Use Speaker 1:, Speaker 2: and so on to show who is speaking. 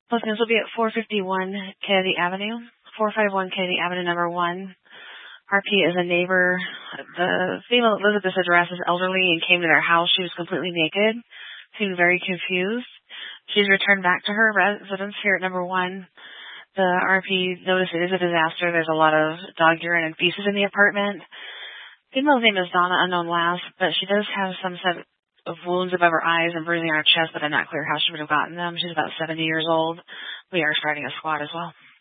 Speaker 1: Postings will be at 451 Kennedy Avenue, 451 Kennedy Avenue, number 1. RP is a neighbor. The female that lives at this address is elderly and came to their house. She was completely naked, seemed very confused. She's returned back to her residence here at number 1. The RP noticed it is a disaster. There's a lot of dog urine and feces in the apartment. Female's name is Donna, unknown last, but she does have some set of wounds above her eyes and bruising on her chest, but I'm not clear how she would have gotten them. She's about 70 years old. We are starting a squad as well.